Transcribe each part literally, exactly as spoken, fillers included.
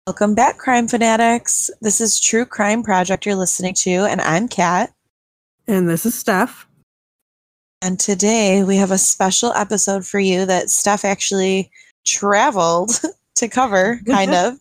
Welcome back, crime fanatics. This is True Crime Project you're listening to, and I'm Kat. And this is Steph. And today we have a special episode for you that Steph actually traveled to cover, kind of.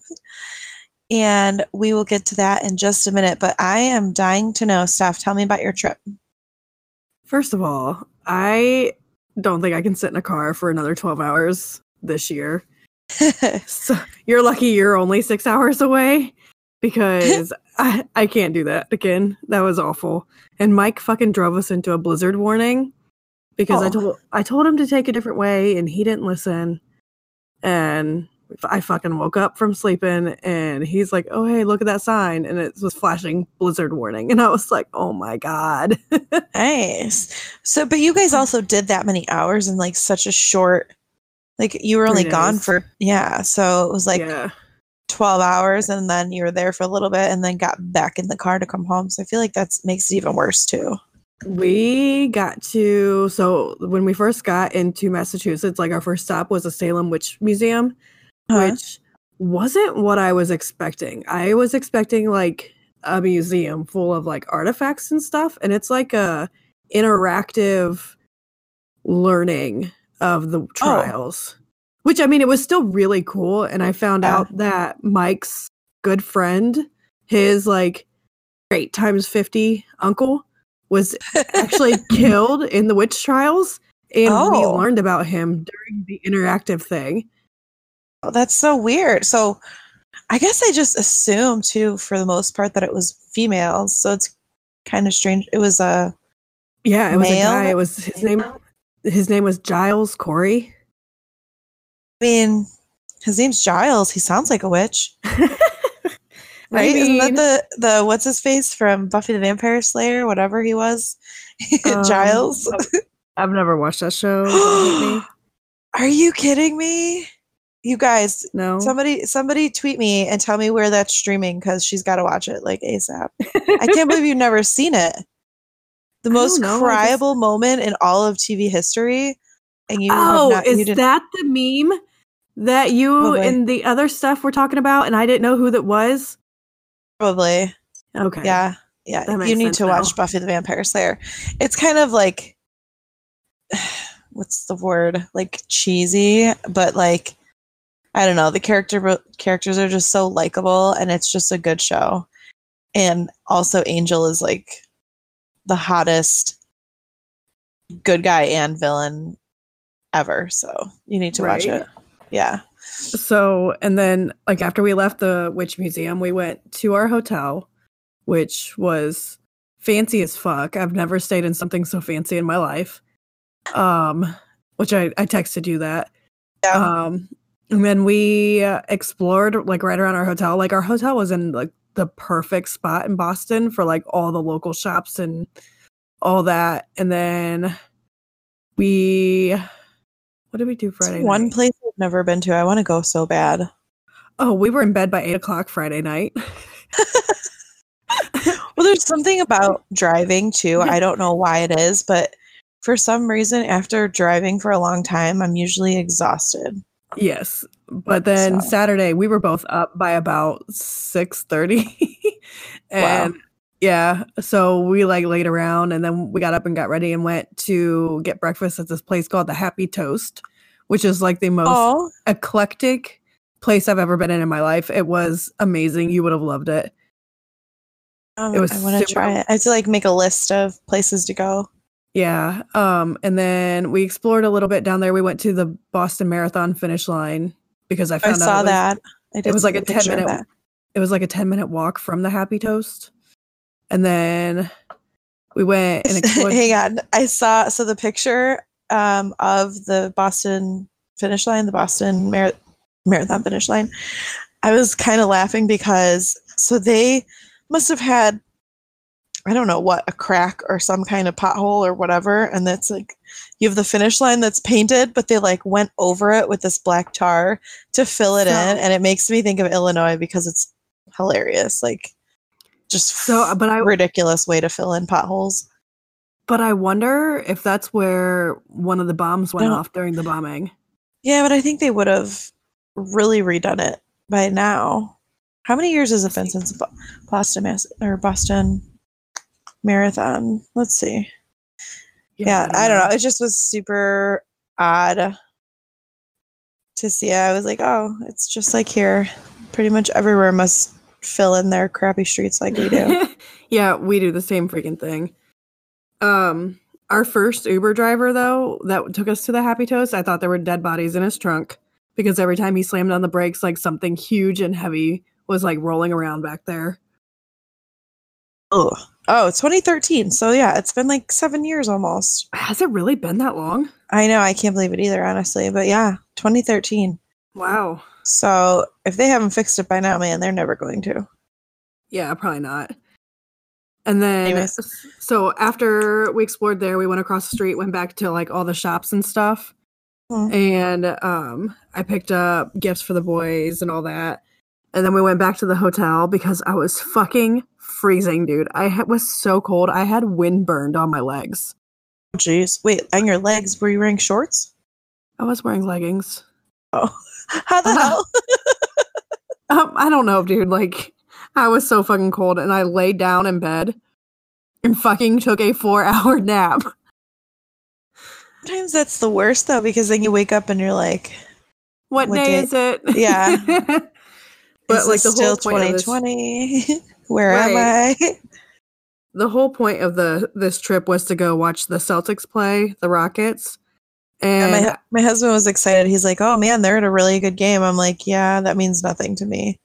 And we will get to that in just a minute. But I am dying to know, Steph, tell me about your trip. First of all, I don't think I can sit in a car for another twelve hours this year. So you're lucky you're only six hours away because I, I can't do that again. That was awful. And Mike fucking drove us into a blizzard warning because oh. I told I told him to take a different way and he didn't listen. And I fucking woke up from sleeping and he's like, oh, hey, look at that sign. And it was flashing blizzard warning. And I was like, oh my God. Nice. So, but you guys also did that many hours in like such a short, like you were only gone for, yeah. So it was like yeah. twelve hours and then you were there for a little bit and then got back in the car to come home. So I feel like that makes it even worse too. We got to, so when we first got into Massachusetts, like our first stop was the Salem Witch Museum. Huh? Which wasn't what I was expecting. I was expecting like a museum full of like artifacts and stuff, and it's like a interactive learning of the trials. Oh. Which I mean, it was still really cool, and I found yeah. out that Mike's good friend, his like eight times fifty uncle, was actually killed in the witch trials, and oh. we learned about him during the interactive thing. Oh, that's so weird. So I guess I just assumed too, for the most part, that it was females. So it's kind of strange. It was a yeah, it was male. a guy. It was his name. His name was Giles Corey. I mean, his name's Giles. He sounds like a witch, right? mean, Isn't that the the what's his face from Buffy the Vampire Slayer, whatever he was, um, Giles? I've never watched that show. Don't hate me. Are you kidding me? You guys, no. Somebody, somebody, tweet me and tell me where that's streaming because she's got to watch it like ASAP. I can't believe you've never seen it. The most cryable just... moment in all of T V history, and you. Oh, have not, is you that the meme that you Probably. and the other stuff were talking about, and I didn't know who that was? Probably. Okay. Yeah, yeah. You need to now. watch Buffy the Vampire Slayer. It's kind of like, what's the word? Like cheesy, but like. I don't know. The character characters are just so likable, and it's just a good show. And also, Angel is like the hottest good guy and villain ever. So you need to right. watch it. Yeah. So, and then like after we left the Witch Museum, we went to our hotel, which was fancy as fuck. I've never stayed in something so fancy in my life. Um, which I I texted you that. Yeah. Um. And then we uh, explored like right around our hotel. Like our hotel was in like the perfect spot in Boston for like all the local shops and all that. And then we, what did we do Friday night? One place I've never been to. I want to go so bad. Oh, we were in bed by eight o'clock Friday night. Well, there's something about driving too. I don't know why it is, but for some reason, after driving for a long time, I'm usually exhausted. Yes, but then so. Saturday we were both up by about six thirty, and wow. yeah, so we like laid around, and then we got up and got ready and went to get breakfast at this place called the Happy Toast, which is like the most Aww. eclectic place I've ever been in in my life. It was amazing. You would have loved it. Um, it was I want to try it. I have to like make a list of places to go. Yeah. Um, and then we explored a little bit down there. We went to the Boston Marathon finish line because I found I out saw it was, that. I did it was like a ten minute that. It was like a ten minute walk from the Happy Toast. And then we went and explored. Hang on. I saw so the picture um, of the Boston finish line, the Boston Mar- Marathon finish line. I was kind of laughing because so they must have had I don't know what, a crack or some kind of pothole or whatever. And that's like, you have the finish line that's painted, but they like went over it with this black tar to fill it so, in. And it makes me think of Illinois because it's hilarious. Like just so, but I, ridiculous way to fill in potholes. But I wonder if that's where one of the bombs went off during the bombing. Yeah, but I think they would have really redone it by now. How many years has it been since Bo- Boston Mass or Boston Marathon? Let's see. Yeah, yeah I, don't I don't know. know. It just was super odd to see. I was like, oh, it's just like here. Pretty much everywhere must fill in their crappy streets like we do. Yeah, we do the same freaking thing. Um, our first Uber driver, though, that took us to the Happy Toast, I thought there were dead bodies in his trunk because every time he slammed on the brakes, like something huge and heavy was like rolling around back there. Oh, oh, twenty thirteen. So yeah, it's been like seven years almost. Has it really been that long? I know. I can't believe it either, honestly. But yeah, twenty thirteen. Wow. So if they haven't fixed it by now, man, they're never going to. Yeah, probably not. And then, Anyways. so after we explored there, we went across the street, went back to like all the shops and stuff. Hmm. And um, I picked up gifts for the boys and all that. And then we went back to the hotel because I was fucking freezing, dude. I ha- was so cold. I had wind burned on my legs. Jeez. Wait, on your legs, were you wearing shorts? I was wearing leggings. Oh. How the hell? um, I don't know, dude. Like, I was so fucking cold, and I laid down in bed and fucking took a four-hour nap. Sometimes that's the worst, though, because then you wake up and you're like, what, what day, day is it? Yeah. But is like the still whole point twenty twenty? Where right. am I? The whole point of the this trip was to go watch the Celtics play the Rockets. And yeah, my my husband was excited. He's like, "Oh man, they're in a really good game." I'm like, "Yeah, that means nothing to me."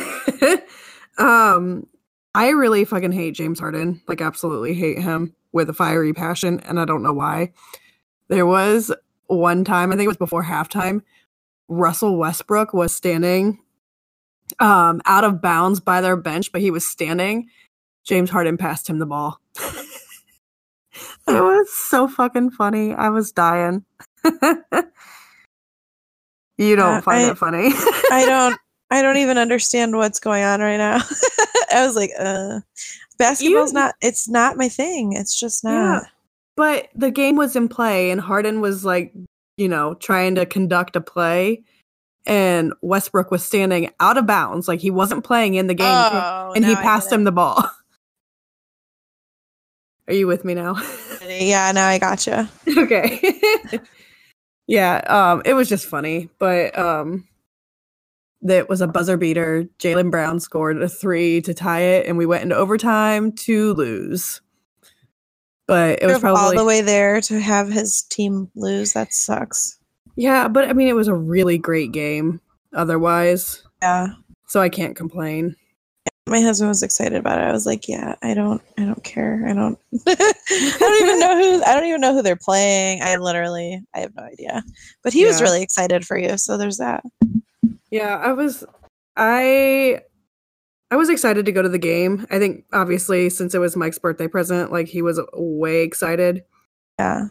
um, I really fucking hate James Harden. Like, absolutely hate him with a fiery passion, and I don't know why. There was one time, I think it was before halftime, Russell Westbrook was standing um out of bounds by their bench, but he was standing. James Harden passed him the ball. It was so fucking funny. I was dying. You don't uh, find I, it funny. I don't I don't even understand what's going on right now. I was like, uh basketball's you, not it's not my thing. It's just not. Yeah, but the game was in play and Harden was like, you know, trying to conduct a play. And Westbrook was standing out of bounds, like he wasn't playing in the game, oh, and he passed him the ball. Are you with me now? Yeah, now I gotcha. Okay. Yeah, um, it was just funny, but um, it was a buzzer beater. Jaylen Brown scored a three to tie it, and we went into overtime to lose. But it was probably all the way there to have his team lose. That sucks. Yeah, but I mean, it was a really great game otherwise. Yeah. So I can't complain. My husband was excited about it. I was like, yeah, I don't, I don't care. I don't, I don't even know who, I don't even know who they're playing. I literally, I have no idea. But he yeah. was really excited for you. So there's that. Yeah, I was, I, I was excited to go to the game. I think obviously since it was Mike's birthday present, like he was way excited. Yeah.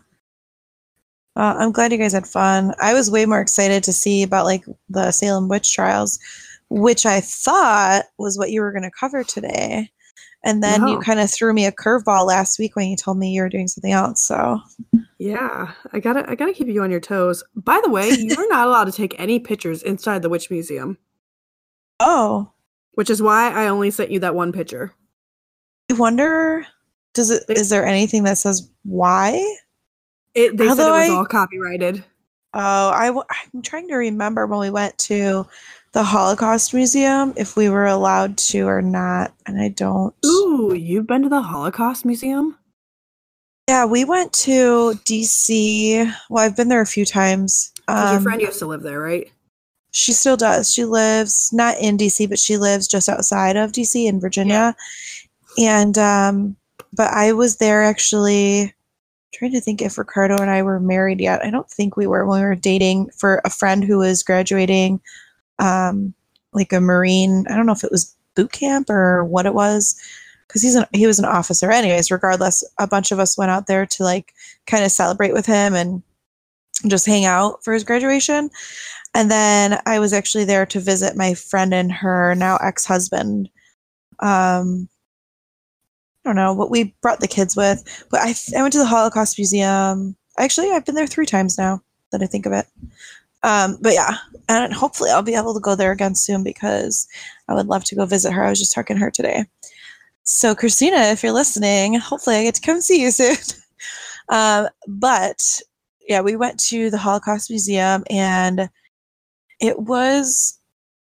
Uh, I'm glad you guys had fun. I was way more excited to see about like the Salem witch trials, which I thought was what you were going to cover today. And then wow. you kind of threw me a curveball last week when you told me you were doing something else. So yeah, I gotta, I gotta keep you on your toes. By the way, you're not allowed to take any pictures inside the witch museum. Oh, which is why I only sent you that one picture. I wonder, does it, is there anything that says why? It, they Although said it was I, all copyrighted. Oh, I, I'm trying to remember when we went to the Holocaust Museum, if we were allowed to or not, and I don't. Ooh, you've been to the Holocaust Museum? Yeah, we went to D C. Well, I've been there a few times. Um, your friend used to live there, right? She still does. She lives not in D C, but she lives just outside of D C in Virginia. Yeah. And, um, but I was there actually. Trying to think if Ricardo and I were married yet. I don't think we were when we were dating for a friend who was graduating, um, like a Marine. I don't know if it was boot camp or what it was, because he's an he was an officer. Anyways, regardless, a bunch of us went out there to like kind of celebrate with him and just hang out for his graduation. And then I was actually there to visit my friend and her now ex-husband. Um, I don't know what we brought the kids with, but I, I went to the Holocaust Museum. Actually, I've been there three times now that I think of it. Um, but yeah, and hopefully I'll be able to go there again soon because I would love to go visit her. I was just talking to her today. So Christina, if you're listening, hopefully I get to come see you soon. um, but yeah, we went to the Holocaust Museum and it was,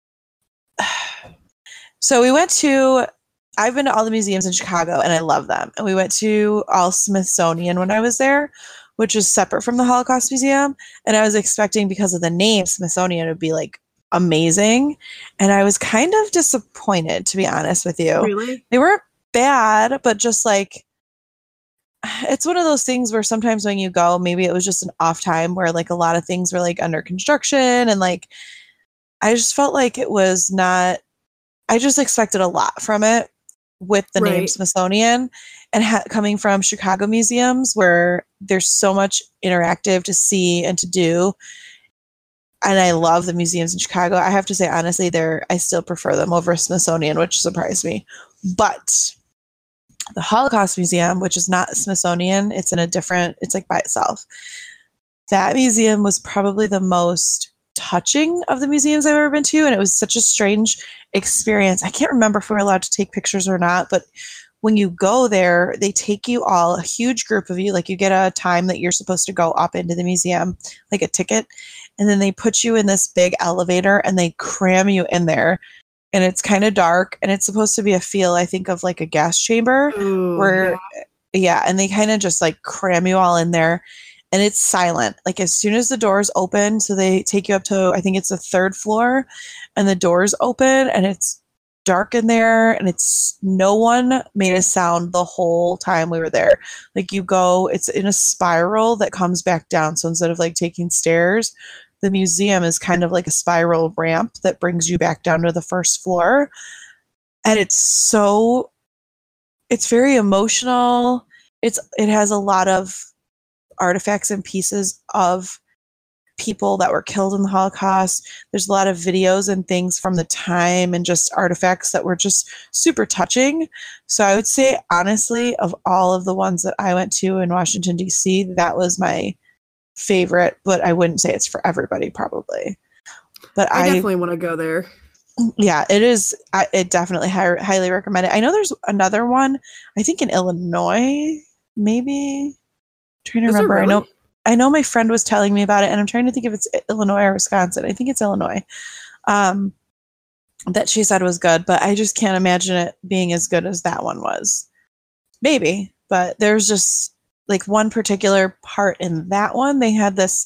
so we went to, I've been to all the museums in Chicago and I love them. And we went to all Smithsonian when I was there, which is separate from the Holocaust Museum. And I was expecting, because of the name, Smithsonian would be like amazing. And I was kind of disappointed, to be honest with you. Really? They weren't bad, but just like, it's one of those things where sometimes when you go, maybe it was just an off time where like a lot of things were like under construction. And like, I just felt like it was not, I just expected a lot from it with the Right. name Smithsonian, and ha- coming from Chicago museums where there's so much interactive to see and to do. And I love the museums in Chicago. I have to say, honestly, they're, I still prefer them over Smithsonian, which surprised me. But the Holocaust Museum, which is not Smithsonian, it's in a different, it's like by itself. That museum was probably the most touching of the museums I've ever been to. And it was such a strange experience. I can't remember if we were allowed to take pictures or not, but when you go there, they take you all, a huge group of you, like you get a time that you're supposed to go up into the museum, like a ticket. And then they put you in this big elevator and they cram you in there. And it's kind of dark and it's supposed to be a feel, I think, of like a gas chamber. Ooh, where, yeah. yeah, and they kind of just like cram you all in there. And it's silent. Like as soon as the doors open, so they take you up to, I think it's the third floor, and the doors open and it's dark in there, and it's, no one made a sound the whole time we were there. Like you go, it's in a spiral that comes back down. So instead of like taking stairs, the museum is kind of like a spiral ramp that brings you back down to the first floor. And it's so, it's very emotional. It's, it has a lot of artifacts and pieces of people that were killed in the Holocaust. There's a lot of videos and things from the time and just artifacts that were just super touching. So I would say, honestly, of all of the ones that I went to in Washington, D C, that was my favorite, but I wouldn't say it's for everybody, probably. But I I, definitely want to go there. yeah, it is. I it definitely hi- highly recommend it. I know there's another one, I think in Illinois, maybe. Trying to Is there remember. I know really? I know my friend was telling me about it, and I'm trying to think if it's Illinois or Wisconsin. I think it's Illinois. Um, that she said was good, but I just can't imagine it being as good as that one was. Maybe, but there's just like one particular part in that one. They had this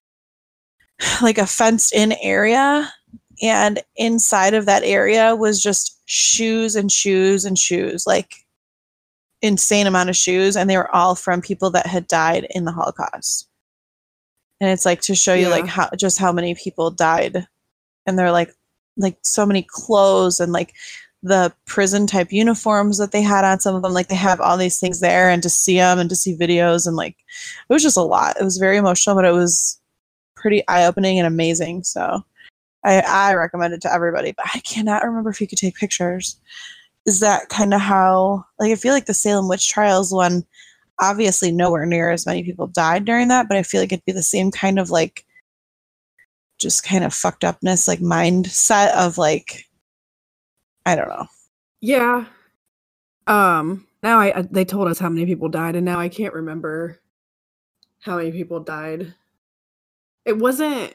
like a fenced in area, and inside of that area was just shoes and shoes and shoes, like insane amount of shoes, and they were all from people that had died in the Holocaust. And it's like to show you Yeah. like how, just how many people died. And they're like like so many clothes and like the prison type uniforms that they had on some of them. Like they have all these things there, and to see them and to see videos, and like it was just a lot. It was very emotional, but it was pretty eye-opening and amazing. So I, I recommend it to everybody, but I cannot remember if you could take pictures. Is that kind of how, like, I feel like the Salem witch trials one, obviously nowhere near as many people died during that, but I feel like it'd be the same kind of like, just kind of fucked upness, like mindset of like, I don't know. Yeah. Um. Now I, I they told us how many people died, and now I can't remember how many people died. It wasn't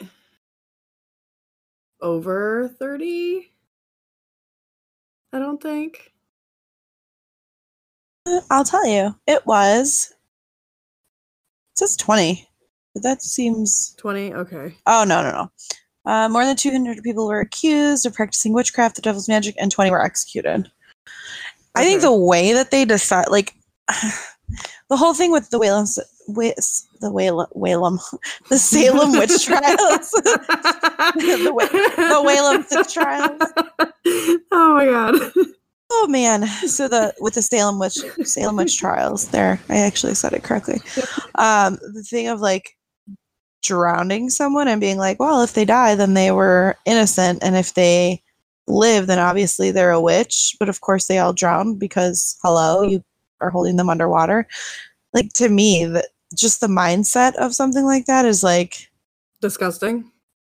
over thirty. I don't think. I'll tell you, it was, it says twenty, but that seems, twenty. Okay. oh, no, no, no. Uh, more than two hundred people were accused of practicing witchcraft, the devil's magic, and twenty were executed. I think Okay. the way that they decide, like, the whole thing with the Whalum, the Whalum, Whalum, the Salem witch trials, the, Wa- the Whalum six trials. Oh my god. Oh man! So the with the Salem witch Salem witch trials, there, I actually said it correctly. Um, the thing of like drowning someone and being like, well, if they die, then they were innocent, and if they live, then obviously they're a witch. But of course, they all drowned because hello, you are holding them underwater. Like to me, that just the mindset of something like that is like Disgusting.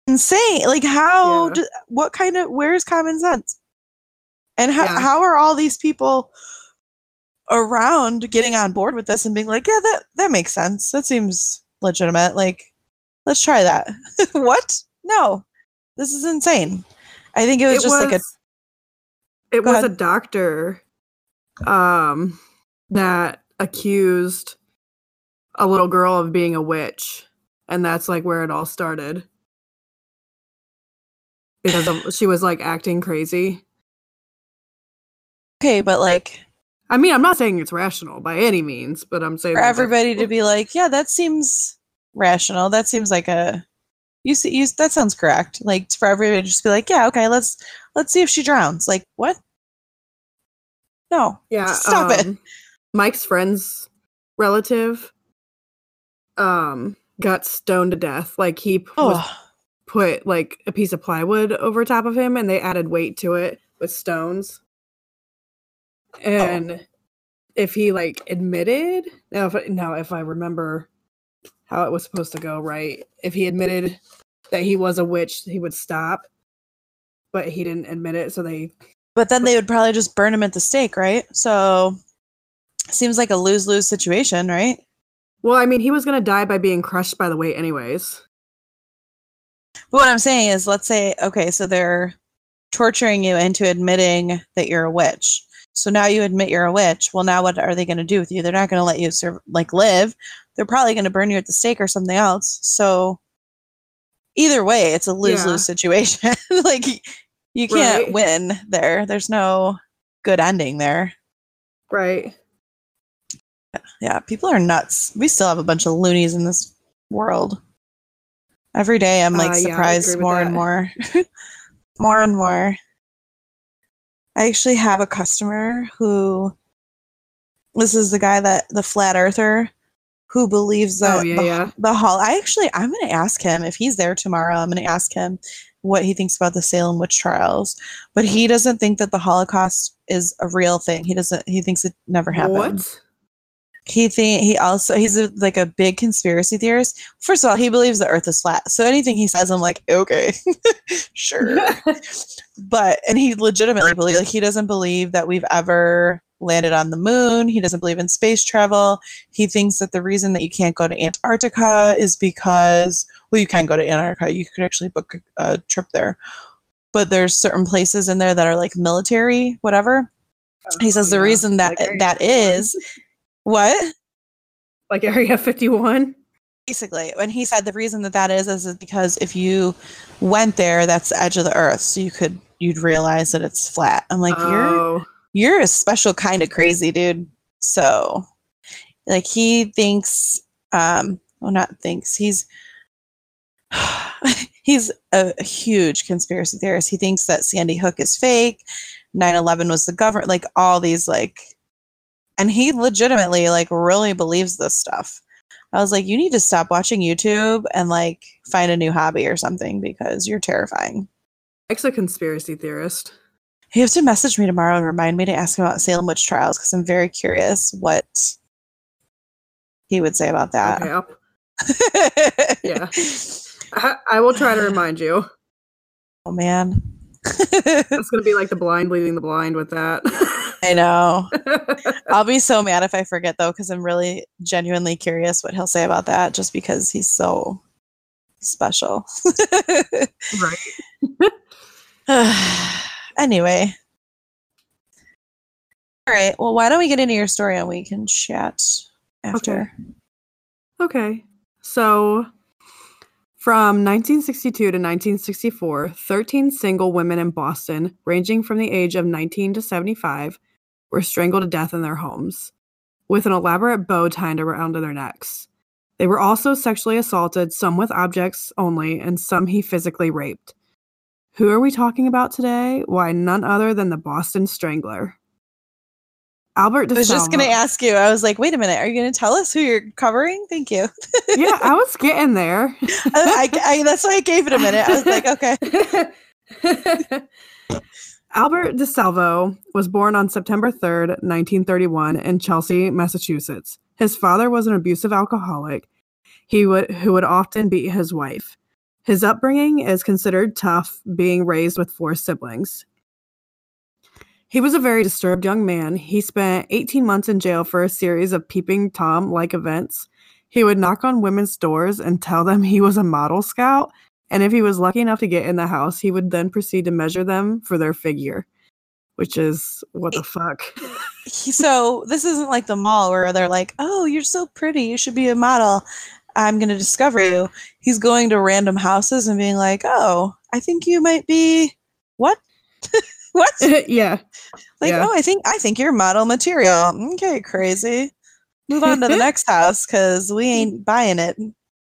insane. Like how, Yeah. do, what kind of, where's common sense? And how, Yeah. how are all these people around getting on board with this and being like, yeah, that, that makes sense. That seems legitimate. Like, let's try that. What? No, this is insane. I think it was It just was, like a, it Go was ahead. a doctor um, that accused a little girl of being a witch. And that's like where it all started. Because of, she was like acting crazy. okay, but like I mean, I'm not saying it's rational by any means, but I'm saying for that that's- everybody to be like, yeah, that seems rational. That seems like a, you see, you, that sounds correct. Like for everybody to just be like, yeah, okay, let's, let's see if she drowns. Like what? No, yeah. stop it. um, Mike's friend's relative um got stoned to death. Like he p- was Oh, put like a piece of plywood over top of him, and they added weight to it with stones. And if he like admitted, now if I, now if I remember how it was supposed to go right, if he admitted that he was a witch, he would stop. But he didn't admit it, so they. but then they would probably just burn him at the stake, right? So seems like a lose-lose situation, right? Well, I mean, he was gonna die by being crushed by the weight, anyways. But what I'm saying is, let's say, okay, so they're torturing you into admitting that you're a witch. So now you admit you're a witch. Well, now what are they going to do with you? They're not going to let you sur- like live. They're probably going to burn you at the stake or something else. So either way, it's a lose-lose Yeah. situation. Like you can't Right. win there. There's no good ending there. Right. Yeah, people are nuts. We still have a bunch of loonies in this world. Every day I'm like Uh, yeah, I surprised agree with more and that. more. More and more. I actually have a customer who, this is the guy that, the flat earther, who believes that Oh, yeah, the, yeah. the hol- I actually, I'm going to ask him, if he's there tomorrow, I'm going to ask him what he thinks about the Salem witch trials. But he doesn't think that the Holocaust is a real thing. He doesn't, he thinks it never happened. What? He think he also he's a, like a big conspiracy theorist. First of all, he believes the Earth is flat. So anything he says, I'm like, okay, sure. But and he legitimately believes, like, he doesn't believe that we've ever landed on the moon. He doesn't believe in space travel. He thinks that the reason that you can't go to Antarctica is because, well, you can go to Antarctica. You could actually book a, a trip there, but there's certain places in there that are like military, whatever. He says Oh, the yeah. reason that Like Area that fifty-one. is what. Like Area fifty-one? Basically, and he said the reason that that is is because if you went there, that's the edge of the earth, so you could you'd realize that it's flat. I'm like, you're Oh. you're a special kind of crazy, dude. So, like, he thinks, um, well, not thinks, he's he's a huge conspiracy theorist. He thinks that Sandy Hook is fake, nine eleven was the government, like all these like, and he legitimately like really believes this stuff. I was like, you need to stop watching YouTube and like find a new hobby or something because you're terrifying. Mike's a conspiracy theorist. You have to message me tomorrow and remind me to ask him about Salem witch trials because I'm very curious what he would say about that. Okay, I'll, yeah. I, I will try to remind you. Oh man. It's going to be like the blind leading the blind with that. I know. I'll be so mad if I forget though, because I'm really genuinely curious what he'll say about that just because he's so special. Right. Anyway. All right. Well, why don't we get into your story and we can chat after? Okay. So from nineteen sixty-two to nineteen sixty-four, thirteen single women in Boston, ranging from the age of nineteen to seventy-five, were strangled to death in their homes, with an elaborate bow tied around their necks. They were also sexually assaulted, some with objects only, and some he physically raped. Who are we talking about today? Why, none other than the Boston Strangler. Albert DeSalvo. I was just going to ask you. I was like, wait a minute. Are you going to tell us who you're covering? Thank you. Yeah, I was getting there. I, I, I, that's why I gave it a minute. I was like, okay. Albert DeSalvo was born on September third, nineteen thirty-one in Chelsea, Massachusetts. His father was an abusive alcoholic he would, who would often beat his wife. His upbringing is considered tough, being raised with four siblings. He was a very disturbed young man. He spent eighteen months in jail for a series of peeping Tom-like events. He would knock on women's doors and tell them he was a model scout, and if he was lucky enough to get in the house, he would then proceed to measure them for their figure, which is, what the fuck? So this isn't like the mall where they're like, oh, you're so pretty, you should be a model. I'm going to discover you. He's going to random houses and being like, oh, I think you might be, what? What? Yeah. Like, yeah. oh, I think I think you're model material. Okay, crazy. Move on to the next house because we ain't buying it.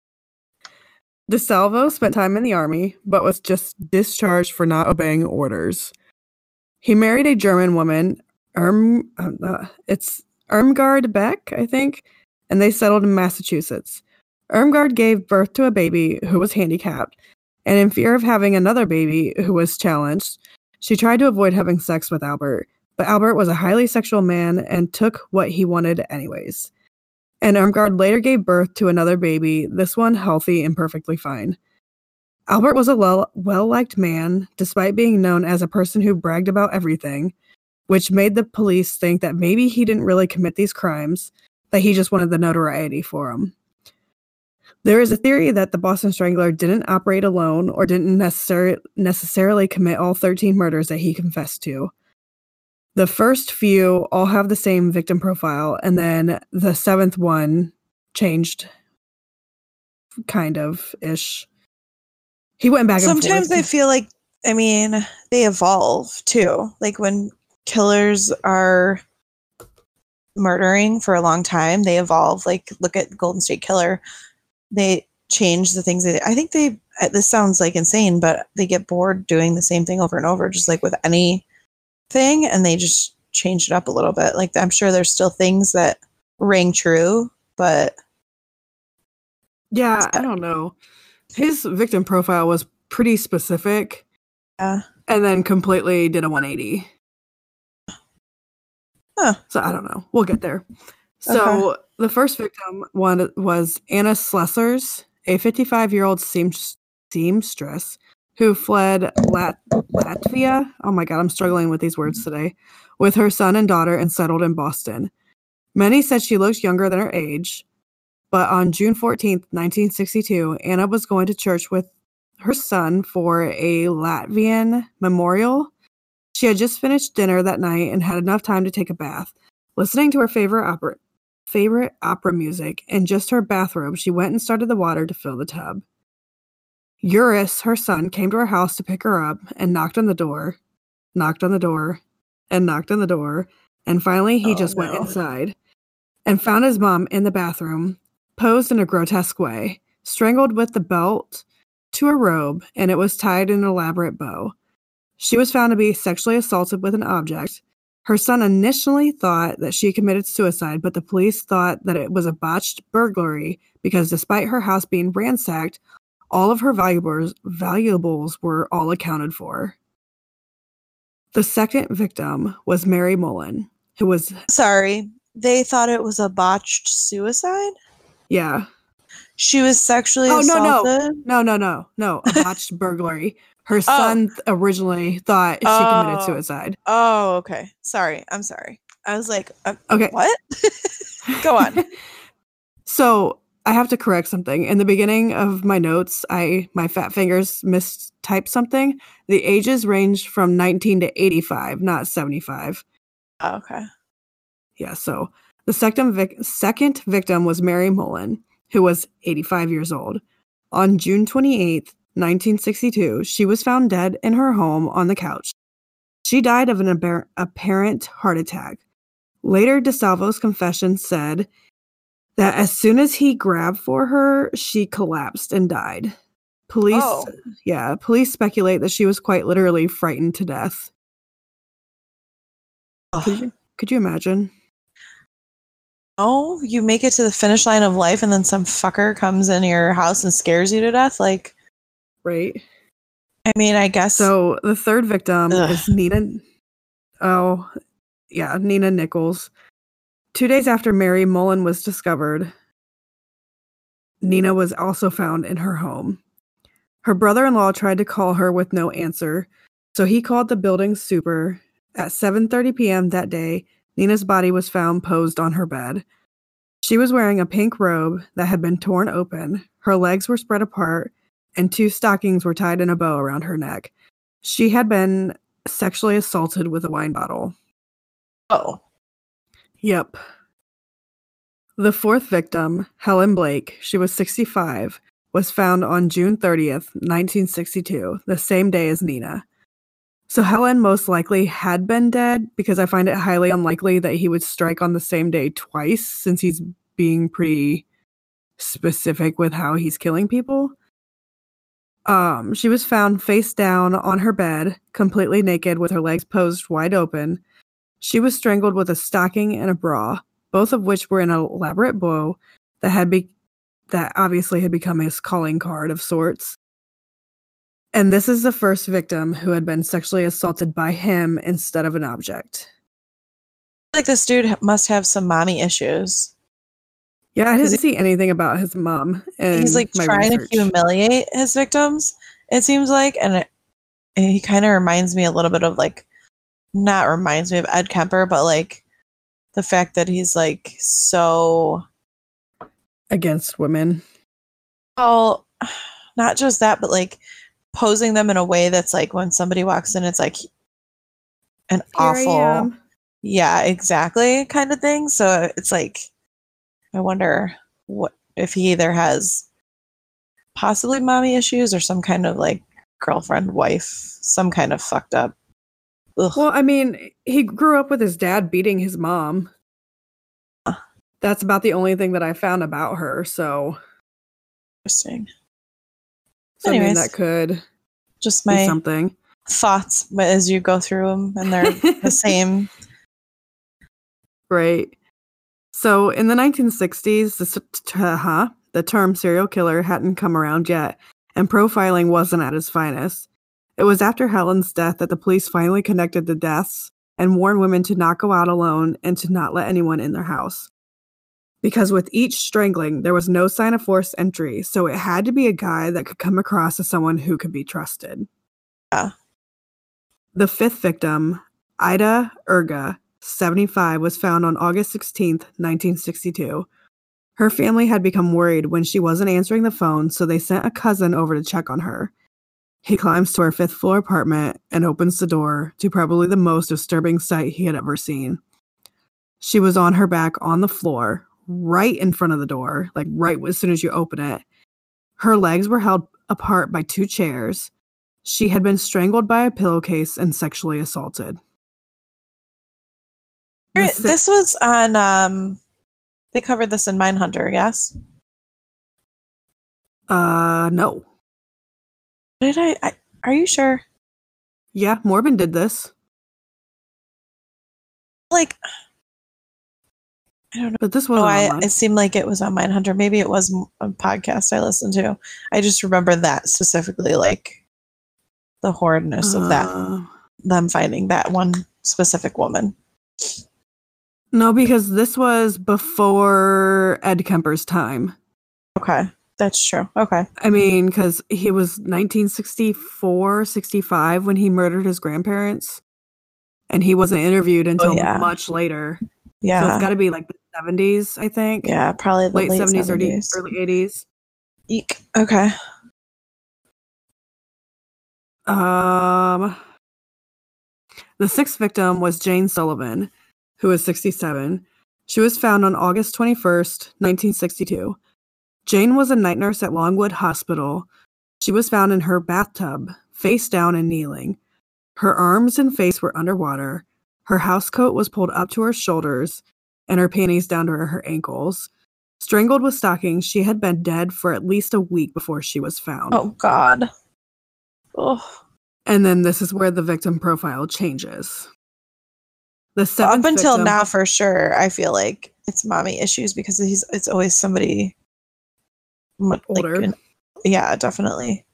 DeSalvo spent time in the army, but was just discharged for not obeying orders. He married a German woman, Erm, uh, it's Irmgard Beck, I think, and they settled in Massachusetts. Irmgard gave birth to a baby who was handicapped, and in fear of having another baby who was challenged, she tried to avoid having sex with Albert, but Albert was a highly sexual man and took what he wanted anyways. And Irmgard later gave birth to another baby, this one healthy and perfectly fine. Albert was a well- well-liked man, despite being known as a person who bragged about everything, which made the police think that maybe he didn't really commit these crimes, that he just wanted the notoriety for them. There is a theory that the Boston Strangler didn't operate alone or didn't necessar- necessarily commit all thirteen murders that he confessed to. The first few all have the same victim profile, and then the seventh one changed, kind of, ish. He went back and forth. Sometimes I feel like, I mean, they evolve, too. Like, when killers are murdering for a long time, they evolve. Like, look at Golden State Killer. They change the things they I think they this sounds like insane, but they get bored doing the same thing over and over, just like with any thing, and they just change it up a little bit. Like, I'm sure there's still things that ring true, but yeah, I don't know. His victim profile was pretty specific, yeah, and then completely did a one eighty. Huh. So I don't know. We'll get there. So Okay. The first victim one was Anna Slessers, a fifty-five-year-old seamst- seamstress who fled Lat- Latvia. Oh my God, I'm struggling with these words today. With her son and daughter and settled in Boston. Many said she looked younger than her age, but on June fourteenth, nineteen sixty-two, Anna was going to church with her son for a Latvian memorial. She had just finished dinner that night and had enough time to take a bath. Listening to her favorite opera, favorite opera music in just her bathrobe, she went and started the water to fill the tub. Uris, her son, came to her house to pick her up and knocked on the door, knocked on the door, and knocked on the door, and finally he Oh, just no. went inside and found his mom in the bathroom, posed in a grotesque way, strangled with the belt to a robe, and it was tied in an elaborate bow. She was found to be sexually assaulted with an object. Her son initially thought that she committed suicide, but the police thought that it was a botched burglary because despite her house being ransacked, all of her valuables, valuables were all accounted for. The second victim was Mary Mullen, who was... Sorry, they thought it was a botched suicide? Yeah. She was sexually oh, assaulted? no, no. No, no, no. No, a botched burglary. Her son oh. originally thought she oh. committed suicide. Oh, okay. Sorry. I'm sorry. I was like, uh, okay. What? Go on. So I have to correct something. In the beginning of my notes, I my fat fingers mistyped something. The ages range from nineteen to eighty-five, not seventy-five. Oh, okay. Yeah, so the second, vic- second victim was Mary Mullen, who was eighty-five years old. On June twenty-eighth, nineteen sixty-two, she was found dead in her home on the couch. She died of an aber- apparent heart attack. Later, DeSalvo's confession said that as soon as he grabbed for her, she collapsed and died. Police, oh. yeah, police speculate that she was quite literally frightened to death. Could you, could you imagine? Oh, you make it to the finish line of life and then some fucker comes in your house and scares you to death? Like, right. I mean, I guess. So the third victim Ugh. is Nina. Oh, yeah, Nina Nichols. Two days after Mary Mullen was discovered, Nina was also found in her home. Her brother-in-law tried to call her with no answer, so he called the building super. At seven thirty p.m. that day, Nina's body was found posed on her bed. She was wearing a pink robe that had been torn open, her legs were spread apart, and two stockings were tied in a bow around her neck. She had been sexually assaulted with a wine bottle. Oh. Yep. The fourth victim, Helen Blake, she was sixty-five, was found on June thirtieth, nineteen sixty-two, the same day as Nina. So Helen most likely had been dead because I find it highly unlikely that he would strike on the same day twice since he's being pretty specific with how he's killing people. Um, she was found face down on her bed, completely naked with her legs posed wide open. She was strangled with a stocking and a bra, both of which were in an elaborate bow that had be- that obviously had become his calling card of sorts. And this is the first victim who had been sexually assaulted by him instead of an object. Like this dude must have some mommy issues. Yeah, I didn't see anything about his mom. In he's like my trying research. to humiliate his victims, it seems like. And, it, and he kind of reminds me a little bit of like, not reminds me of Ed Kemper, but like the fact that he's like so against women. Well, not just that, but like posing them in a way that's like when somebody walks in, it's like an Here I awful, am. yeah, exactly kind of thing. So it's like, I wonder what if he either has possibly mommy issues or some kind of like girlfriend, wife, some kind of fucked up. Ugh. Well, I mean, he grew up with his dad beating his mom. That's about the only thing that I found about her, so. Interesting. So, I mean, Anyways, that could just be my something. thoughts as you go through them, and they're the same. Right. So, in the nineteen sixties, the, uh, the term serial killer hadn't come around yet, and profiling wasn't at its finest. It was after Helen's death that the police finally connected the deaths and warned women to not go out alone and to not let anyone in their house. Because with each strangling, there was no sign of forced entry, so it had to be a guy that could come across as someone who could be trusted. Yeah. The fifth victim, Ida Urga, seventy-five, was found on August sixteenth, nineteen sixty-two. Her family had become worried when she wasn't answering the phone, so they sent a cousin over to check on her. He climbs to her fifth floor apartment and opens the door to probably the most disturbing sight he had ever seen. She was on her back on the floor, right in front of the door, like right as soon as you open it. Her legs were held apart by two chairs. She had been strangled by a pillowcase and sexually assaulted. This, this was on, um, they covered this in Mindhunter, yes? Uh, no. Did I, I, are you sure? Yeah, Morbin did this. Like, I don't know. But this Oh, wasn't I, online. it seemed like it was on Mindhunter. Maybe it was a podcast I listened to. I just remember that specifically, like the horridness of that, Uh, them finding that one specific woman. No, because this was before Ed Kemper's time. Okay, that's true. Okay. I mean, because he was nineteen sixty-four, sixty-five when he murdered his grandparents. And he wasn't interviewed until Oh, yeah. much later. Yeah. So it's got to be like the seventies, I think. Yeah, probably the late, late, seventies, seventies. Early, early eighties. Eek. Okay. Um, the sixth victim was Jane Sullivan, who was sixty-seven. She was found on August twenty-first, nineteen sixty-two. Jane was a night nurse at Longwood Hospital. She was found in her bathtub, face down and kneeling. Her arms and face were underwater. Her housecoat was pulled up to her shoulders, and her panties down to her ankles. Strangled with stockings, she had been dead for at least a week before she was found. Oh, God. Oh. And then this is where the victim profile changes. The seventh Up until victim, now, for sure, I feel like it's mommy issues because he's it's always somebody mu- Older. Like, an- yeah, definitely.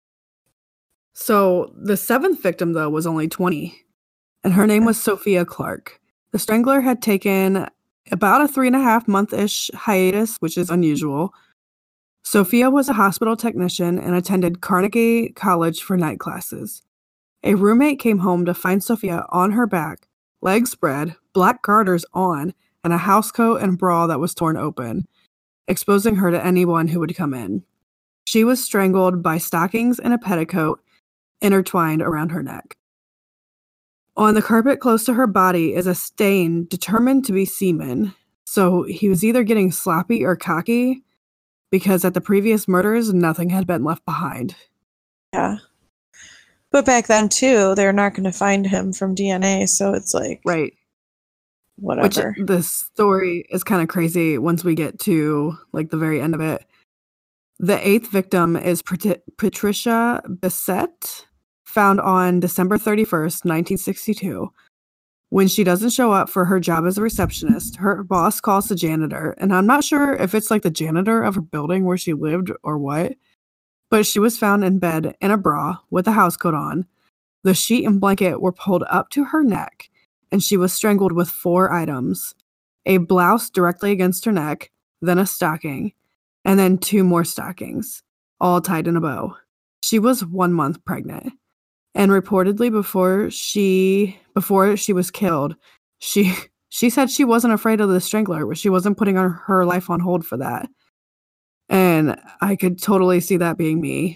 So the seventh victim, though, was only twenty, and her name was Sophia Clark. The strangler had taken about a three and a half month-ish hiatus, which is unusual. Sophia was a hospital technician and attended Carnegie College for night classes. A roommate came home to find Sophia on her back, legs spread, black garters on, and a housecoat and bra that was torn open, exposing her to anyone who would come in. She was strangled by stockings and a petticoat intertwined around her neck. On the carpet close to her body is a stain determined to be semen, so he was either getting sloppy or cocky, because at the previous murders, nothing had been left behind. Yeah. But back then, too, they're not going to find him from D N A, so it's like... Right. Whatever. Which the story is kind of crazy once we get to, like, the very end of it. The eighth victim is Pat- Patricia Bissett, found on December thirty-first, nineteen sixty-two. When she doesn't show up for her job as a receptionist, her boss calls the janitor, and I'm not sure if it's like the janitor of her building where she lived or what, but she was found in bed in a bra with a housecoat on. The sheet and blanket were pulled up to her neck, and she was strangled with four items: a blouse directly against her neck, then a stocking, and then two more stockings, all tied in a bow. She was one month pregnant. And reportedly before she before she was killed, she she said she wasn't afraid of the strangler, but she wasn't putting her, her life on hold for that. And I could totally see that being me.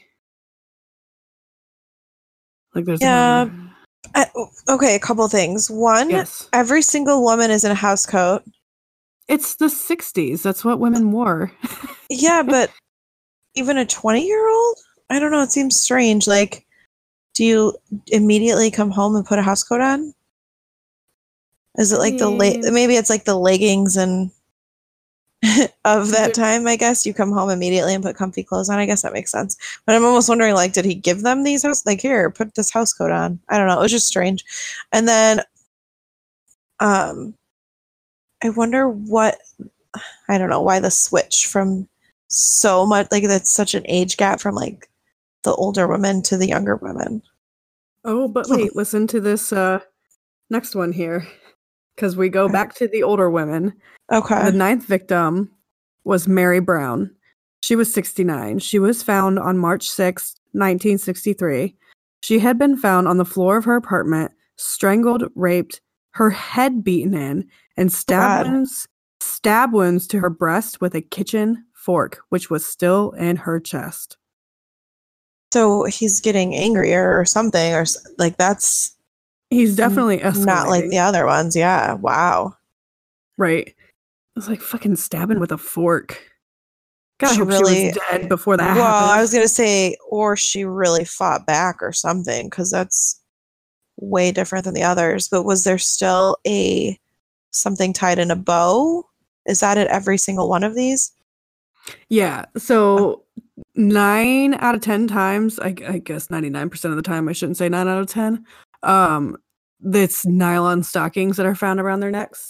Like there's yeah. no... I, okay, a couple things. One, yes. Every single woman is in a house coat. It's the sixties. That's what women wore. Yeah, but even a twenty-year-old? I don't know. It seems strange. Like, do you immediately come home and put a house coat on? Is it like I mean, the la- maybe it's like the leggings and of that time, I guess. You come home immediately and put comfy clothes on. I guess that makes sense. But I'm almost wondering, like, did he give them these house like here, put this house coat on? I don't know. It was just strange. And then um I wonder what I don't know why the switch from so much like that's such an age gap from like the older women to the younger women. Oh, but wait, listen to this uh, next one here. Because we go back to the older women. Okay. The ninth victim was Mary Brown. She was sixty-nine. She was found on March sixth, nineteen sixty-three. She had been found on the floor of her apartment, strangled, raped, her head beaten in, and stab God. wounds, stab wounds to her breast with a kitchen fork, which was still in her chest. So he's getting angrier or something, or like that's. He's definitely escalating. Not like the other ones. Yeah. Wow. Right. It was like fucking stabbing with a fork. God, I hope really, she was dead before that well, happened. I was going to say, or she really fought back or something, because that's way different than the others. But was there still a something tied in a bow? Is that at every single one of these? Yeah. So nine out of ten times, I, I guess ninety-nine percent of the time, I shouldn't say nine out of ten, um, it's nylon stockings that are found around their necks.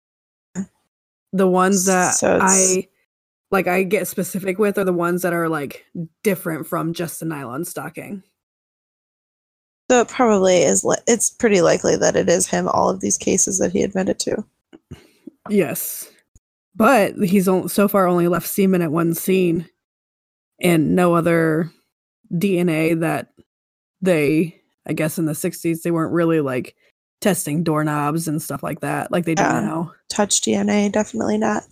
The ones that so I like, I get specific with are the ones that are like different from just a nylon stocking. So it probably is. Li- it's pretty likely that it is him. All of these cases that he admitted to. Yes, but he's only, so far only left semen at one scene, and no other D N A that they. I guess in the sixties they weren't really like testing doorknobs and stuff like that like they do yeah. now. Touch D N A, definitely not.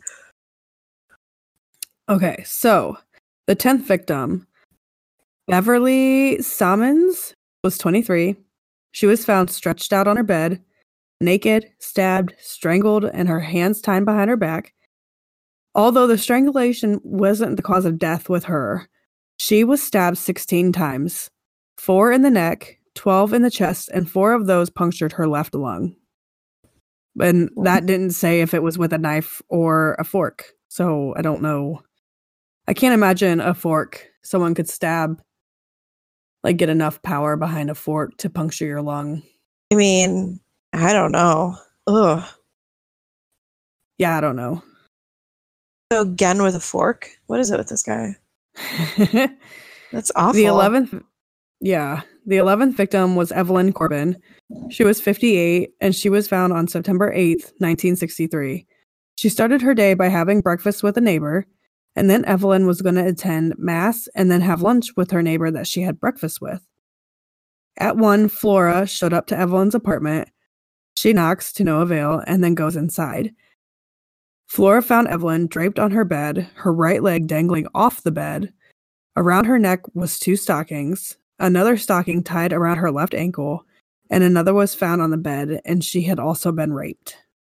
Okay, so the tenth victim, Beverly Salmons, was twenty-three. She was found stretched out on her bed, naked, stabbed, strangled, and her hands tied behind her back. Although the strangulation wasn't the cause of death with her, she was stabbed sixteen times, four in the neck, twelve in the chest, and four of those punctured her left lung. And that didn't say if it was with a knife or a fork. So I don't know. I can't imagine a fork. Someone could stab, like get enough power behind a fork to puncture your lung. I mean, I don't know. Ugh. Yeah, I don't know. So again with a fork? What is it with this guy? That's awful. The eleventh, yeah. The eleventh victim was Evelyn Corbin. She was fifty-eight, and she was found on September eighth, nineteen sixty-three. She started her day by having breakfast with a neighbor, And then Evelyn was going to attend mass and then have lunch with her neighbor that she had breakfast with. At one, Flora showed up to Evelyn's apartment. She knocks to no avail and then goes inside. Flora found Evelyn draped on her bed, her right leg dangling off the bed. Around her neck was two stockings, another stocking tied around her left ankle, and another was found on the bed, and she had also been raped.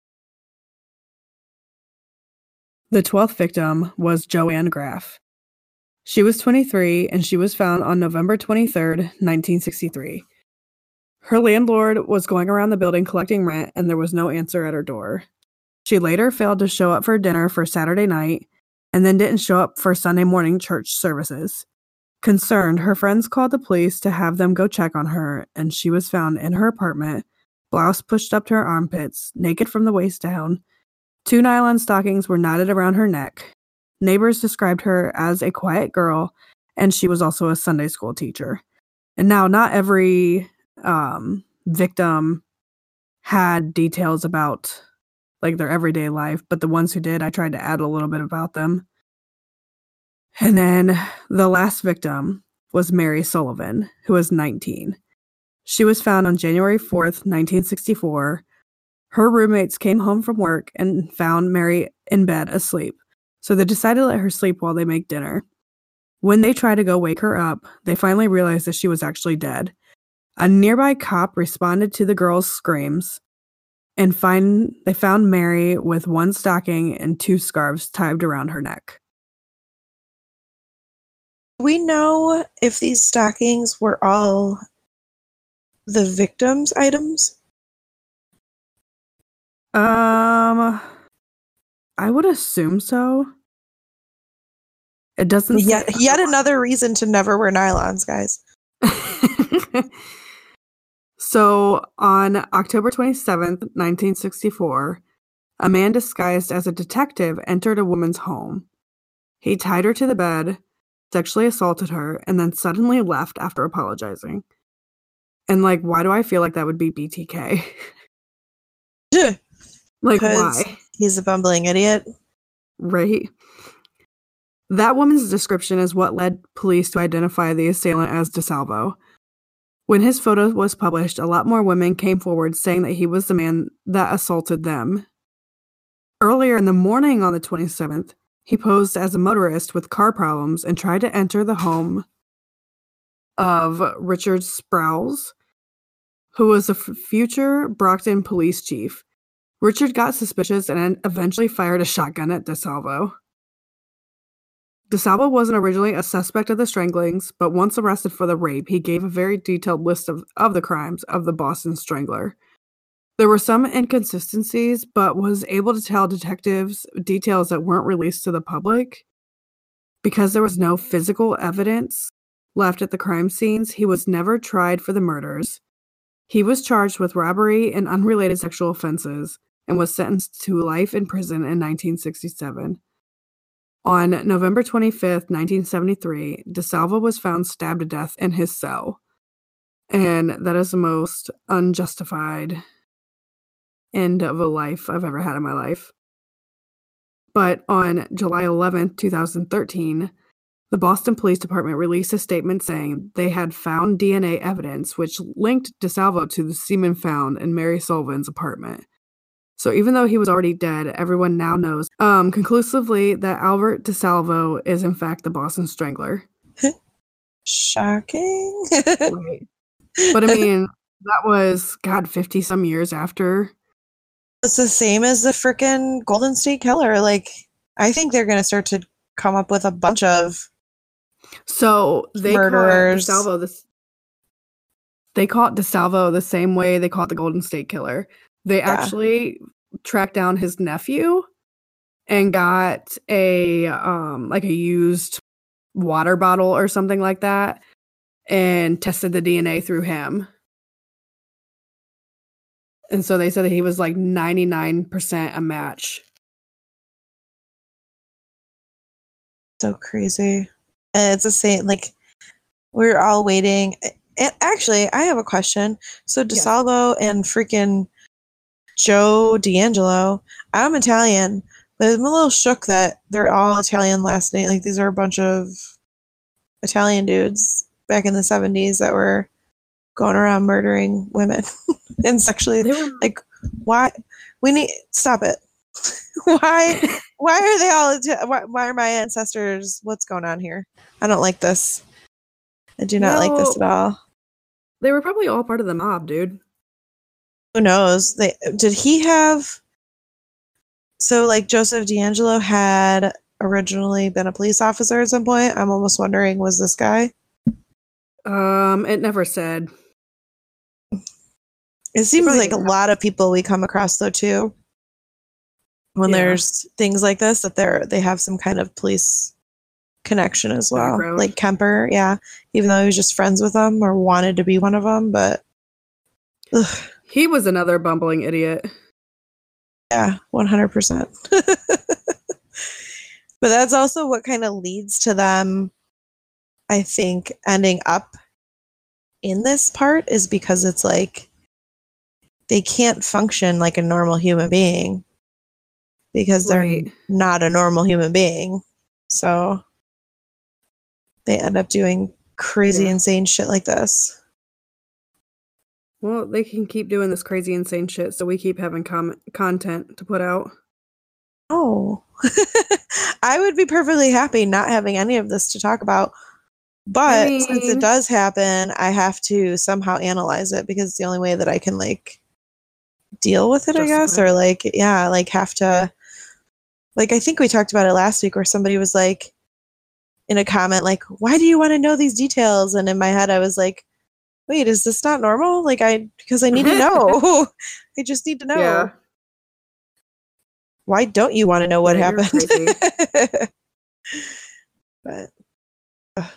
The twelfth victim was Joanne Graff. She was twenty-three, and she was found on November twenty-third, nineteen sixty-three. Her landlord was going around the building collecting rent, and there was no answer at her door. She later failed to show up for dinner for Saturday night, and then didn't show up for Sunday morning church services. Concerned, her friends called the police to have them go check on her, and she was found in her apartment, blouse pushed up to her armpits, naked from the waist down. Two nylon stockings were knotted around her neck. Neighbors described her as a quiet girl, and she was also a Sunday school teacher. And now, not every um, victim had details about like their everyday life, but the ones who did, I tried to add a little bit about them. And then the last victim was Mary Sullivan, who was nineteen. She was found on January fourth, nineteen sixty-four. Her roommates came home from work and found Mary in bed asleep, so they decided to let her sleep while they make dinner. When they tried to go wake her up, they finally realized that she was actually dead. A nearby cop responded to the girl's screams, and find, they found Mary with one stocking and two scarves tied around her neck. We know if these stockings were all the victim's items? Um, I would assume so. It doesn't. Yet, yet another reason to never wear nylons, guys. So, on October twenty-seventh, nineteen sixty-four, a man disguised as a detective entered a woman's home. He tied her to the bed, sexually assaulted her, and then suddenly left after apologizing. And, like, why do I feel like that would be B T K? Like, why? He's a bumbling idiot. Right? That woman's description is what led police to identify the assailant as DeSalvo. When his photo was published, a lot more women came forward saying that he was the man that assaulted them. Earlier in the morning on the twenty-seventh, he posed as a motorist with car problems and tried to enter the home of Richard Sprouse, who was a f- future Brockton police chief. Richard got suspicious and eventually fired a shotgun at DeSalvo. DeSalvo wasn't originally a suspect of the stranglings, but once arrested for the rape, he gave a very detailed list of, of the crimes of the Boston Strangler. There were some inconsistencies, but was able to tell detectives details that weren't released to the public. Because there was no physical evidence left at the crime scenes, he was never tried for the murders. He was charged with robbery and unrelated sexual offenses and was sentenced to life in prison in nineteen sixty-seven. On November twenty-fifth, nineteen seventy-three, DeSalvo was found stabbed to death in his cell. And that is the most unjustified end of a life I've ever had in my life. But on July eleventh, twenty thirteen, the Boston Police Department released a statement saying they had found D N A evidence which linked DeSalvo to the semen found in Mary Sullivan's apartment. So even though he was already dead, everyone now knows um, conclusively that Albert DeSalvo is in fact the Boston Strangler. Shocking. Right. But I mean, that was, God, fifty some years after. It's the same as the frickin' Golden State Killer. Like, I think they're going to start to come up with a bunch of so they murderers. Call DeSalvo this. They call it DeSalvo the same way they call it the Golden State Killer. They yeah. actually tracked down his nephew and got a um like a used water bottle or something like that and tested the D N A through him. And so they said that he was like ninety-nine percent a match. So crazy. And it's the same, like, we're all waiting. And actually, I have a question. So DeSalvo yes. and freaking Joe D'Angelo, I'm Italian, But I'm a little shook that they're all Italian last name. Like, these are a bunch of Italian dudes back in the seventies that were going around murdering women and sexually. Were- like, why? We need stop it. why? Why are they all? Why, why are my ancestors? What's going on here? I don't like this. I do not well, like this at all. They were probably all part of the mob, dude. Who knows? They did he have? So, like, Joseph D'Angelo had originally been a police officer at some point. I'm almost wondering, was this guy? Um, it never said. It seems like a lot of people we come across, though, too. When yeah. there's things like this, that they're they have some kind of police connection as well. Background. Like Kemper, yeah. Even though he was just friends with them or wanted to be one of them, but ugh. He was another bumbling idiot. Yeah, one hundred percent. But that's also what kind of leads to them, I think, ending up in this part is because it's like they can't function like a normal human being because they're right. not a normal human being. So they end up doing crazy, yeah. insane shit like this. Well, they can keep doing this crazy, insane shit, so we keep having com- content to put out. Oh. I would be perfectly happy not having any of this to talk about. But I mean, since it does happen, I have to somehow analyze it because it's the only way that I can, like, deal with it, I guess. Or, like, yeah, like, have to... Like, I think we talked about it last week where somebody was, like, in a comment, like, why do you want to know these details? And in my head, I was like, wait, is this not normal? Like, I... Because I need to know. I just need to know. Yeah. Why don't you want to know what yeah, happened? But... Uh.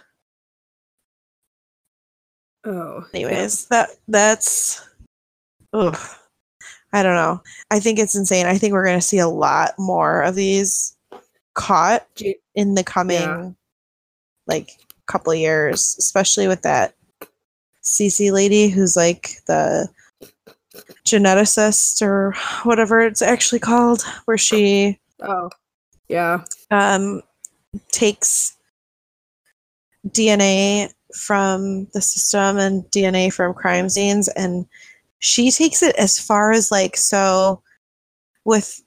Oh. Anyways, yeah. that that's ugh. I don't know. I think it's insane. I think we're gonna see a lot more of these caught in the coming yeah. like couple of years, especially with that Cece lady who's like the geneticist or whatever it's actually called, where she oh yeah um takes D N A from the system and D N A from crime scenes, and she takes it as far as like so with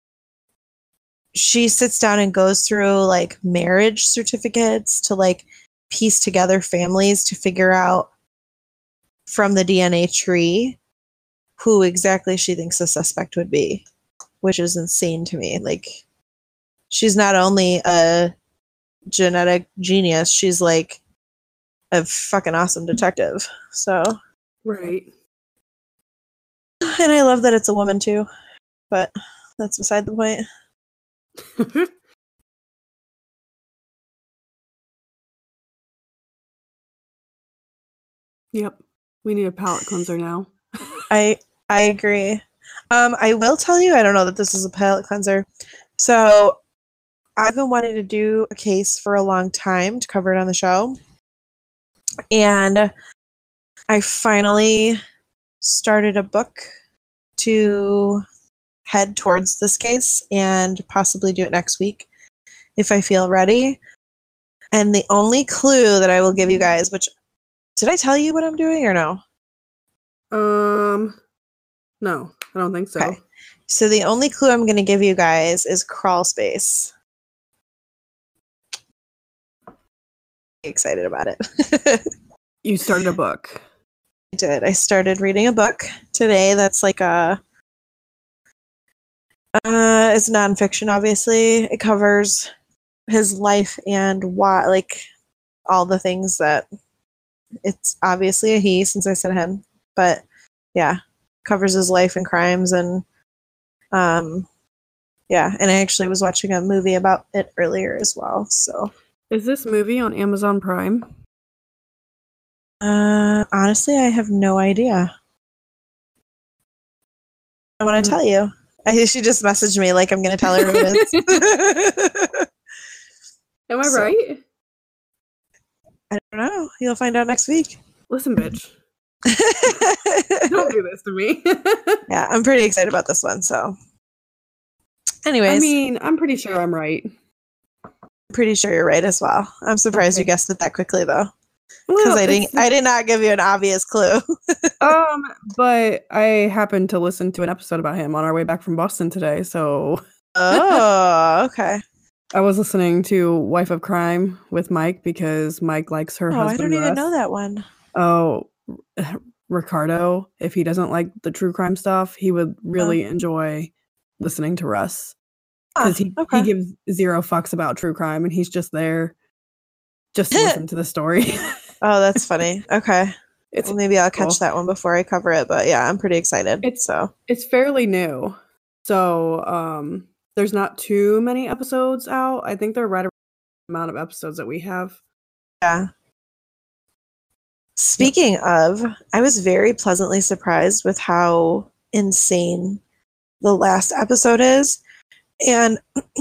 she sits down and goes through like marriage certificates to like piece together families to figure out from the D N A tree who exactly she thinks the suspect would be, which is insane to me. Like, she's not only a genetic genius, she's like a fucking awesome detective. So right. And I love that it's a woman too, but that's beside the point. Yep. We need a palate cleanser now. I I agree. Um, I will tell you, I don't know that this is a palate cleanser. So I've been wanting to do a case for a long time to cover it on the show. And I finally started a book to head towards this case and possibly do it next week if I feel ready. And the only clue that I will give you guys, which, did I tell you what I'm doing or no? Um, no, I don't think so. Okay. So the only clue I'm going to give you guys is crawl space. Excited about it. You started a book. I did. I started reading a book today that's like a uh it's nonfiction, obviously. It covers his life and why, like, all the things that it's obviously a he since I said him, but yeah, covers his life and crimes and um yeah, and I actually was watching a movie about it earlier as well. So is this movie on Amazon Prime? Uh, honestly, I have no idea. I want to tell you. I, she just messaged me like I'm going to tell her who it is. Am I so, right? I don't know. You'll find out next week. Listen, bitch. Don't do this to me. Yeah, I'm pretty excited about this one. So, Anyways, I mean, I'm pretty sure I'm right. Pretty sure you're right as well. I'm surprised Okay. you guessed it that quickly though. Because Well, I didn't it's, I did not give you an obvious clue. um, but I happened to listen to an episode about him on our way back from Boston today, so Oh, okay. I was listening to Wife of Crime with Mike because Mike likes her Oh, I husband don't even Russ. know that one. Oh, Ricardo, if he doesn't like the true crime stuff, he would really Oh. enjoy listening to Russ. Ah, Because he, okay. he gives zero fucks about true crime and he's just there just to listen to the story. Oh, that's funny. Okay. It's Well, maybe I'll catch cool. that one before I cover it, but yeah, I'm pretty excited. It's so it's fairly new. So um there's not too many episodes out. I think they're right around the amount of episodes that we have. yeah. Speaking yep. of, I was very pleasantly surprised with how insane the last episode is. And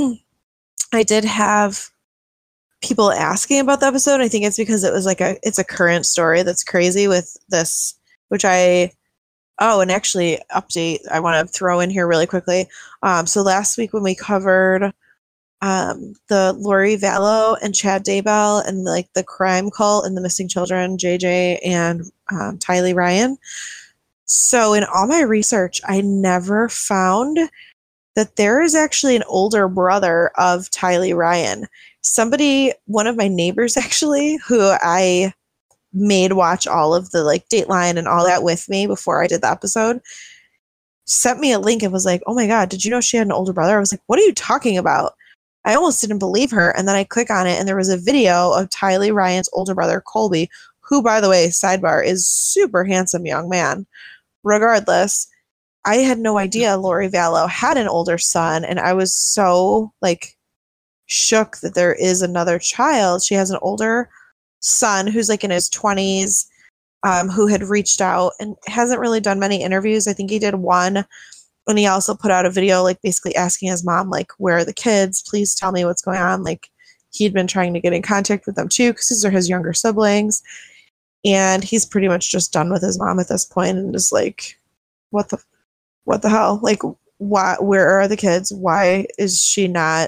I did have people asking about the episode. I think it's because it was like a it's a current story that's crazy with this, which I oh, and actually update I want to throw in here really quickly. Um, so last week when we covered um, the Lori Vallow and Chad Daybell and like the crime cult and the missing children, J J and um, Tylee Ryan. So in all my research, I never found that there is actually an older brother of Tylee Ryan. Somebody, one of my neighbors actually, who I made watch all of the like Dateline and all that with me before I did the episode, sent me a link and was like, oh my God, did you know she had an older brother? I was like, what are you talking about? I almost didn't believe her. And then I click on it and there was a video of Tylee Ryan's older brother, Colby, who, by the way, sidebar, is super handsome young man. Regardless, I had no idea Lori Vallow had an older son, and I was so like shook that there is another child. She has an older son who's like in his twenties, um, who had reached out and hasn't really done many interviews. I think he did one, and he also put out a video like basically asking his mom, like, where are the kids? Please tell me what's going on. Like, he'd been trying to get in contact with them too because these are his younger siblings, and he's pretty much just done with his mom at this point and is like, what the what the hell? Like, why, where are the kids? Why is she not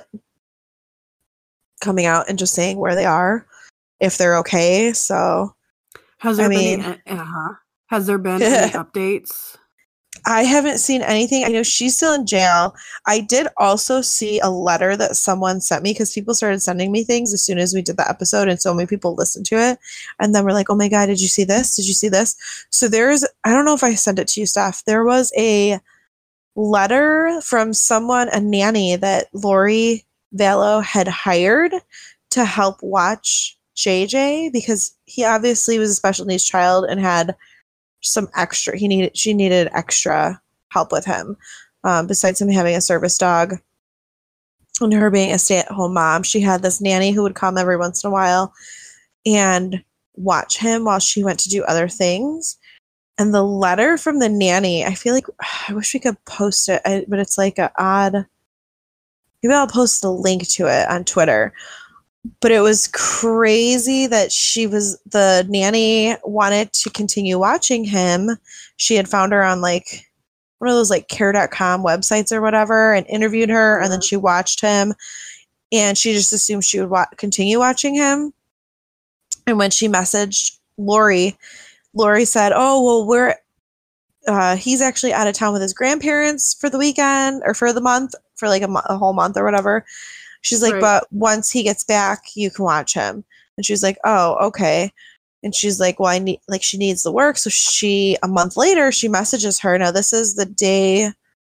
coming out and just saying where they are, if they're okay? So, has there I been mean, any, uh-huh. has there been any updates? I haven't seen anything. I know she's still in jail. I did also see a letter that someone sent me because people started sending me things as soon as we did the episode, and so many people listened to it. And then we're like, oh my God, did you see this? Did you see this? So there's, I don't know if I sent it to you, Steph. There was a letter from someone, a nanny that Lori Vallow had hired to help watch J J because he obviously was a special needs child and had some extra, he needed, she needed extra help with him. Um, besides him having a service dog and her being a stay-at-home mom, she had this nanny who would come every once in a while and watch him while she went to do other things. And the letter from the nanny, I feel like, I wish we could post it, I, but it's like an odd, maybe I'll post a link to it on Twitter. But it was crazy that she was, the nanny wanted to continue watching him. She had found her on like one of those like care dot com websites or whatever and interviewed her, and then she watched him and she just assumed she would wa- continue watching him. And when she messaged Lori, Lori said, oh, well, we're, uh, he's actually out of town with his grandparents for the weekend or for the month, for like a, mo- a whole month or whatever. She's like, right. But once he gets back, you can watch him. And she's like, oh, okay. And she's like, well, I need, like, she needs the work. So she, a month later, she messages her. Now, this is the day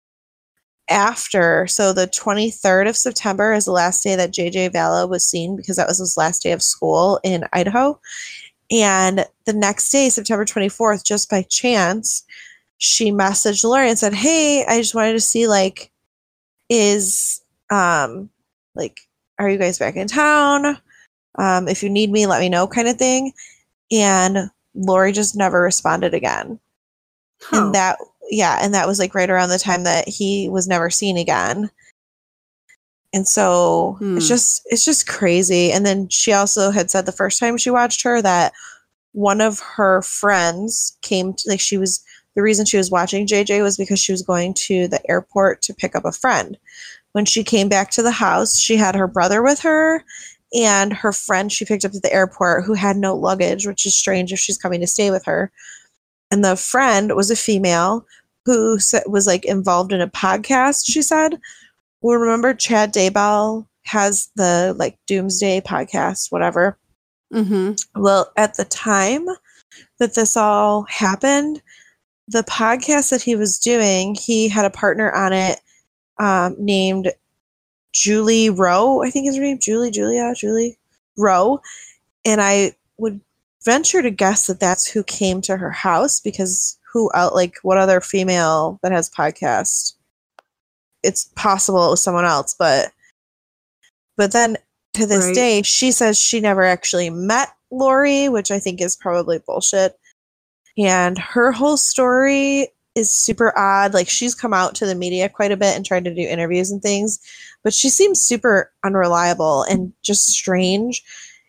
after. So the twenty-third of September is the last day that J J Vallow was seen because that was his last day of school in Idaho. And the next day, September twenty-fourth, just by chance, she messaged Lori and said, hey, I just wanted to see, like, is, um, like, are you guys back in town? Um, if you need me, let me know, kind of thing. And Lori just never responded again. Huh. And that, yeah, and that was like right around the time that he was never seen again. And so hmm. it's just, it's just crazy. And then she also had said the first time she watched her that one of her friends came to, like, she was, the reason she was watching J J was because she was going to the airport to pick up a friend. when she came back to the house, she had her brother with her and her friend she picked up at the airport who had no luggage, which is strange if she's coming to stay with her. And the friend was a female who was like involved in a podcast, she said. Well, remember Chad Daybell has the like Doomsday podcast, whatever. Mm-hmm. Well, at the time that this all happened, the podcast that he was doing, he had a partner on it um, named Julie Rowe. I think is her name. Julie, Julia, Julie Rowe. And I would venture to guess that that's who came to her house, because who out like what other female that has podcasts? It's possible it was someone else, but but then to this right. day, she says she never actually met Lori, which I think is probably bullshit. And her whole story is super odd. Like, she's come out to the media quite a bit and tried to do interviews and things, but she seems super unreliable and just strange.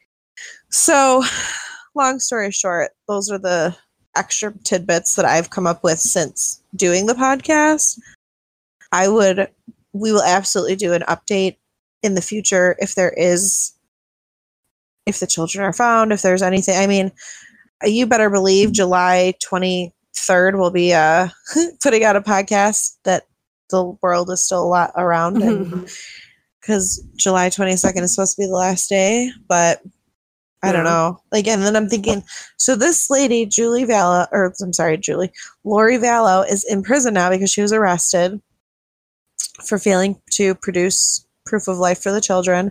So, long story short, those are the extra tidbits that I've come up with since doing the podcast. I would, we will absolutely do an update in the future if there is, if the children are found, if there's anything. I mean, you better believe July twenty-third will be uh, putting out a podcast that the world is still a lot around, and because July twenty-second is supposed to be the last day, but I don't know. Like, and then I'm thinking, so this lady, Julie Vallow, or I'm sorry, Julie, Lori Vallow is in prison now because she was arrested for failing to produce proof of life for the children.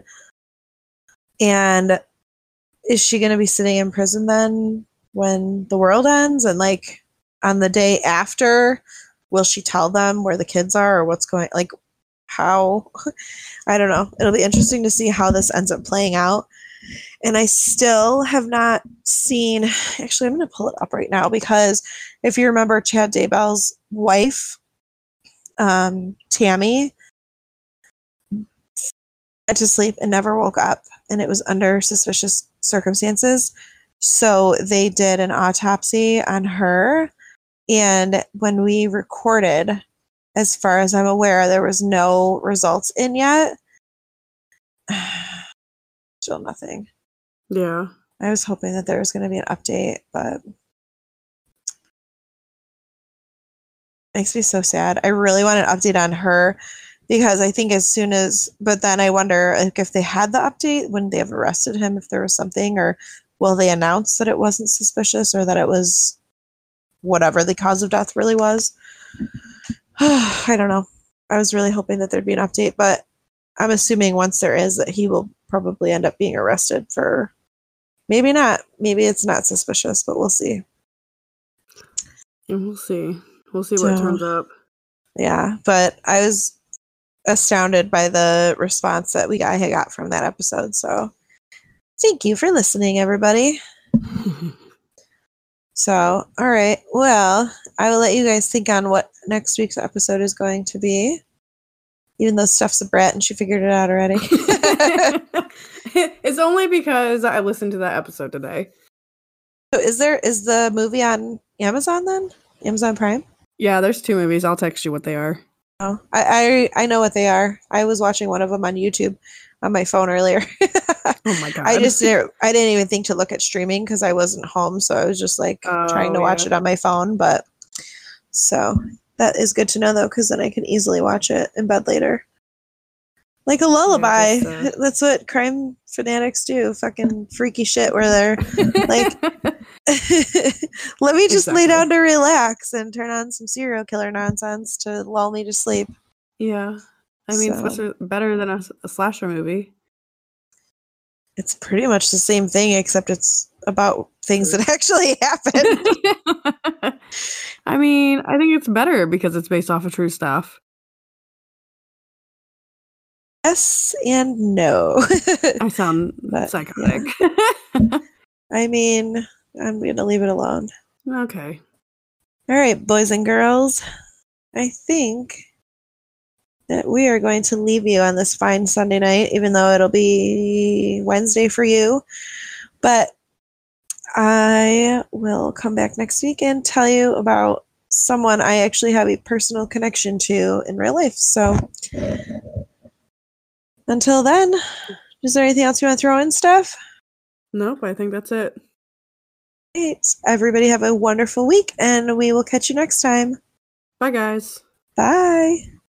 And is she going to be sitting in prison then when the world ends? And like on the day after, will she tell them where the kids are or what's going, like how, I don't know. It'll be interesting to see how this ends up playing out. And I still have not seen, actually, I'm going to pull it up right now, because if you remember Chad Daybell's wife, um, Tammy, went to sleep and never woke up, and it was under suspicious circumstances. So they did an autopsy on her, and when we recorded, as far as I'm aware, there was no results in yet. Still nothing. Yeah. I was hoping that there was going to be an update, but makes me so sad. I really want an update on her, because I think as soon as, but then I wonder like, if they had the update, wouldn't they have arrested him if there was something, or will they announce that it wasn't suspicious or that it was whatever the cause of death really was? I don't know. I was really hoping that there'd be an update, but I'm assuming once there is that he will probably end up being arrested for, maybe not, maybe it's not suspicious, but we'll see. And we'll see. We'll see what so, turns up. Yeah, but I was astounded by the response that we got, I got from that episode. So thank you for listening, everybody. So, all right. Well, I will let you guys think on what next week's episode is going to be. Even though Steph's a brat and she figured it out already. It's only because I listened to that episode today. So is there, is the movie on Amazon then? Amazon Prime? Yeah, there's two movies. I'll text you what they are. Oh, I, I I know what they are. I was watching one of them on YouTube on my phone earlier. Oh my god! I just didn't, I didn't even think to look at streaming because I wasn't home, so I was just like oh, trying to yeah. watch it on my phone. But so that is good to know though, because then I can easily watch it in bed later, like a lullaby. Yeah, uh... That's what crime fanatics do. Fucking freaky shit where they're like, let me just exactly. lay down to relax and turn on some serial killer nonsense to lull me to sleep. Yeah. I mean, so, it's better than a, a slasher movie. It's pretty much the same thing, except it's about things that actually happened. I mean, I think it's better because it's based off of true stuff. Yes and no. I sound but, psychotic. Yeah. I mean, I'm going to leave it alone. Okay. All right, boys and girls. I think that we are going to leave you on this fine Sunday night, even though it'll be Wednesday for you. But I will come back next week and tell you about someone I actually have a personal connection to in real life. So Until then, is there anything else you want to throw in, Steph? Nope, I think that's it. Great. Everybody have a wonderful week, and we will catch you next time. Bye, guys. Bye.